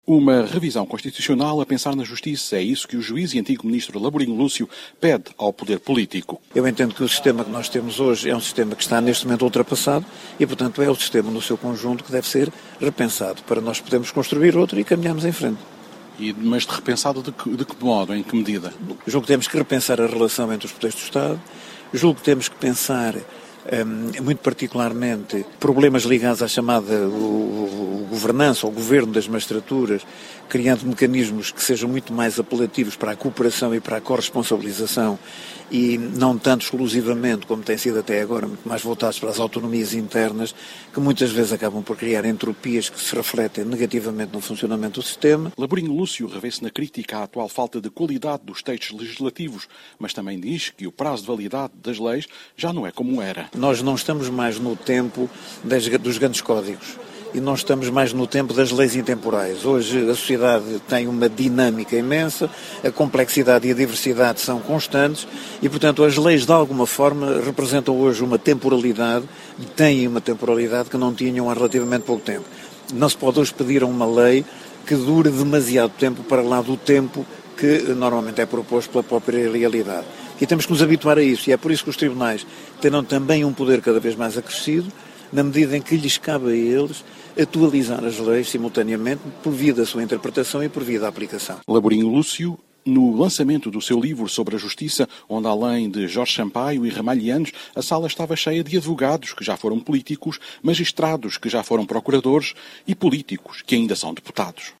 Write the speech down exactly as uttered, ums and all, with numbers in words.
Uma revisão constitucional a pensar na justiça. É isso que o juiz e antigo ministro Laborinho Lúcio pede ao poder político. Eu entendo que o sistema que nós temos hoje é um sistema que está neste momento ultrapassado e, portanto, é o sistema no seu conjunto que deve ser repensado para nós podermos construir outro e caminharmos em frente. E, mas de repensado de que, de que modo, em que medida? Julgo que temos que repensar a relação entre os poderes do Estado, julgo que temos que pensar Um, muito particularmente problemas ligados à chamada o, o governança ou governo das magistraturas, criando mecanismos que sejam muito mais apelativos para a cooperação e para a corresponsabilização e não tanto exclusivamente, como tem sido até agora, muito mais voltados para as autonomias internas, que muitas vezes acabam por criar entropias que se refletem negativamente no funcionamento do sistema. Laborinho Lúcio revê-se na crítica à atual falta de qualidade dos textos legislativos, mas também diz que o prazo de validade das leis já não é como era. Nós não estamos mais no tempo das, dos grandes códigos e não estamos mais no tempo das leis intemporais. Hoje a sociedade tem uma dinâmica imensa, a complexidade e a diversidade são constantes e, portanto, as leis de alguma forma representam hoje uma temporalidade e têm uma temporalidade que não tinham há relativamente pouco tempo. Não se pode hoje pedir a uma lei que dure demasiado tempo para lá do tempo que normalmente é proposto pela própria realidade. E temos que nos habituar a isso, e é por isso que os tribunais terão também um poder cada vez mais acrescido, na medida em que lhes cabe a eles atualizar as leis simultaneamente por via da sua interpretação e por via da aplicação. Laborinho Lúcio, no lançamento do seu livro sobre a justiça, onde além de Jorge Sampaio e Ramalhianos, a sala estava cheia de advogados que já foram políticos, magistrados que já foram procuradores e políticos que ainda são deputados.